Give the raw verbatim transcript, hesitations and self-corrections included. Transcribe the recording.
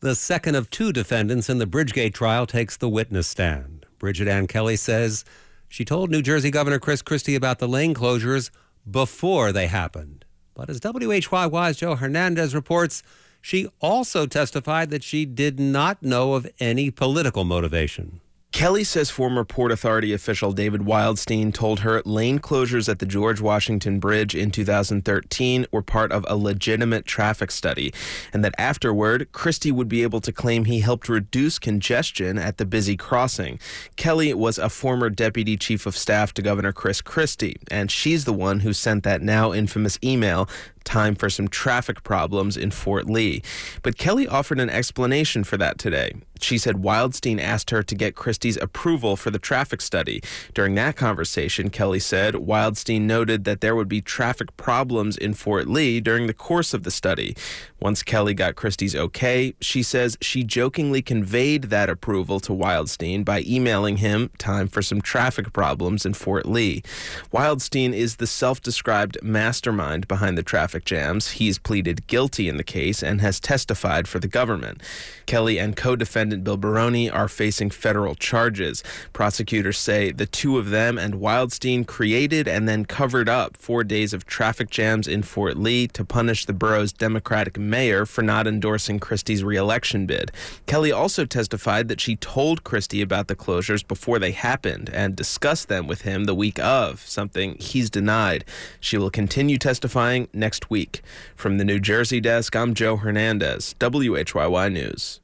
The second of two defendants in the Bridgegate trial takes the witness stand. Bridget Ann Kelly says she told New Jersey Governor Chris Christie about the lane closures before they happened. But as W H Y Y's Joe Hernandez reports, she also testified that she did not know of any political motivation. Kelly says former Port Authority official David Wildstein told her lane closures at the George Washington Bridge in two thousand thirteen were part of a legitimate traffic study, and that afterward, Christie would be able to claim he helped reduce congestion at the busy crossing. Kelly was a former deputy chief of staff to Governor Chris Christie, and she's the one who sent that now infamous email, "Time for some traffic problems in Fort Lee." But Kelly offered an explanation for that today. She said Wildstein asked her to get Christie's approval for the traffic study. During that conversation, Kelly said Wildstein noted that there would be traffic problems in Fort Lee during the course of the study. Once Kelly got Christie's okay, she says she jokingly conveyed that approval to Wildstein by emailing him, "Time for some traffic problems in Fort Lee." Wildstein is the self-described mastermind behind the traffic jams. He's pleaded guilty in the case and has testified for the government. Kelly and co-defendant Bill Baroni are facing federal charges. Prosecutors say the two of them and Wildstein created and then covered up four days of traffic jams in Fort Lee to punish the borough's Democratic mayor for not endorsing Christie's re-election bid. Kelly also testified that she told Christie about the closures before they happened and discussed them with him the week of, something he's denied. She will continue testifying next week. From the New Jersey desk, I'm Joe Hernandez, W H Y Y News.